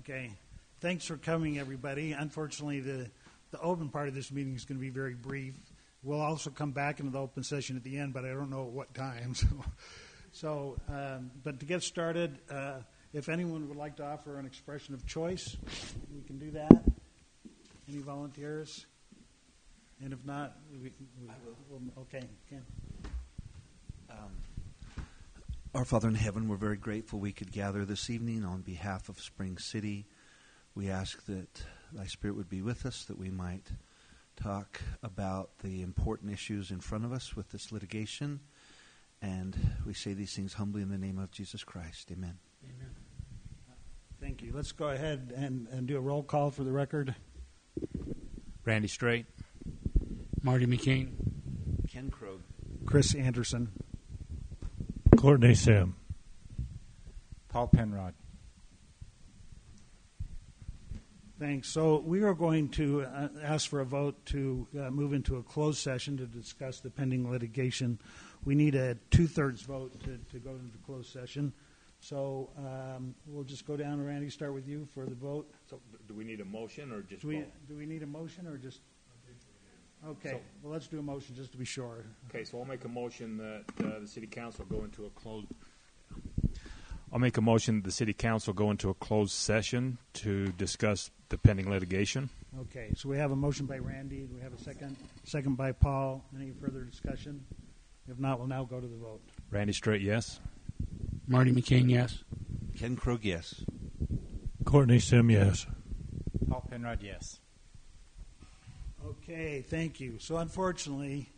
Okay. Thanks for coming, everybody. Unfortunately, the open part of this meeting is going to be very brief. We'll also come back into the open session at the end, but I don't know at what time. But to get started, if anyone would like to offer an expression of choice, we can do that. Any volunteers? And if not, okay, Ken. Our Father in heaven, we're very grateful we could gather this evening on behalf of Spring City. We ask that Thy Spirit would be with us, that we might talk about the important issues in front of us with this litigation. And we say these things humbly in the name of Jesus Christ. Amen. Amen. Thank you. Let's go ahead and do a roll call for the record. Randy Strait. Marty McCain. Ken Krogh. Chris Anderson. Courtney Sim. Paul Penrod. Thanks. So we are going to ask for a vote to move into a closed session to discuss the pending litigation. We need a 2/3 vote to go into closed session. So we'll just go down. Randy, start with you for the vote. So do we need a motion or just do vote? we need a motion or just? Okay. Well, let's do a motion just to be sure. Okay, so I'll make a motion that the city council go into a closed. I'll make a motion that the city council go into a closed session to discuss the pending litigation. Okay. So we have a motion by Randy. Do we have a second? Second by Paul. Any further discussion? If not, we'll now go to the vote. Randy Strait, yes. Marty McCain, yes. Ken Krogh, yes. Courtney Sim, yes. Paul Penrod, yes. Okay, thank you. So unfortunately,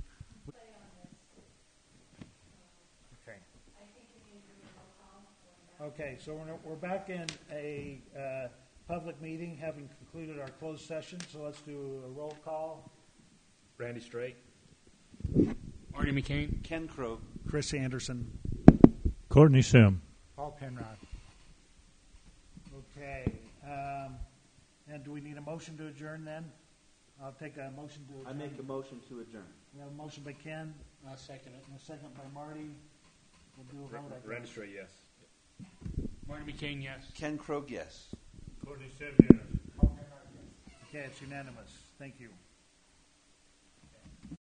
okay, so we're back in a public meeting, having concluded our closed session. So let's do a roll call. Randy Strait. Marty McCain. Ken Krogh. Chris Anderson. Courtney Sim. Paul Penrod. Okay, and do we need a motion to adjourn then? I'll take a motion to adjourn. I make a motion to adjourn. We have a motion by Ken. I'll second it. And a second by Marty. We'll do a vote. Randy Strait, yes. Marty McCain, yes. Ken Krogh, yes. Courtney Sim, yes. Okay, it's unanimous. Thank you.